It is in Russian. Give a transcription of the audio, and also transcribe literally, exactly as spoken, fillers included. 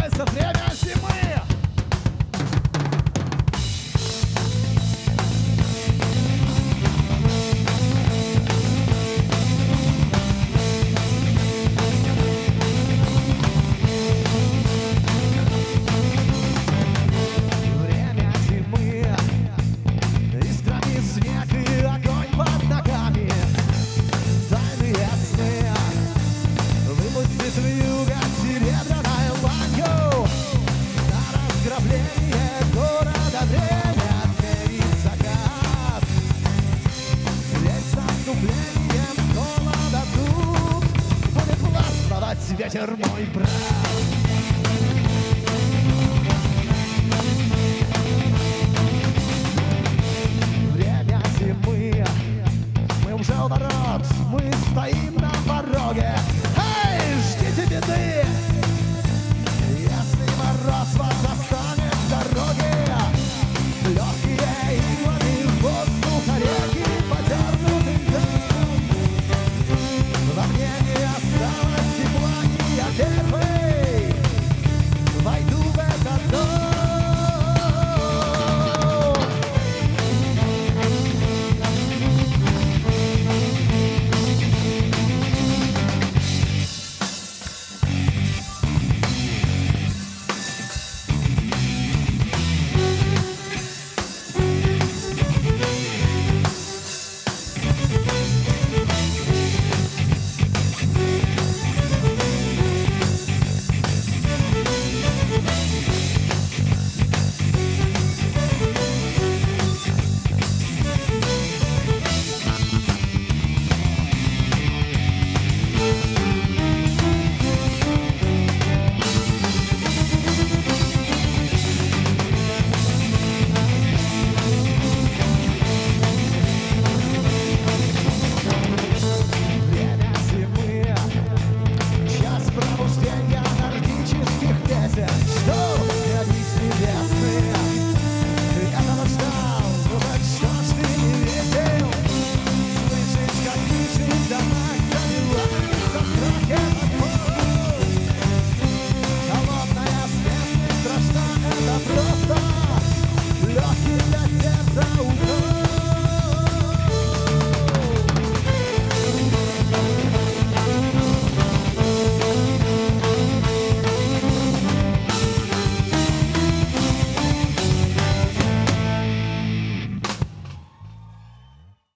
Приближается время зимы. Время зимы. Искрами снег и огонь под ногами. Тайные сны. Выпустит вьюга серебряной ланью. На разграбление города время отмерит закат. Ведь с наступлением холода тут будет властвовать ветер, мой брат.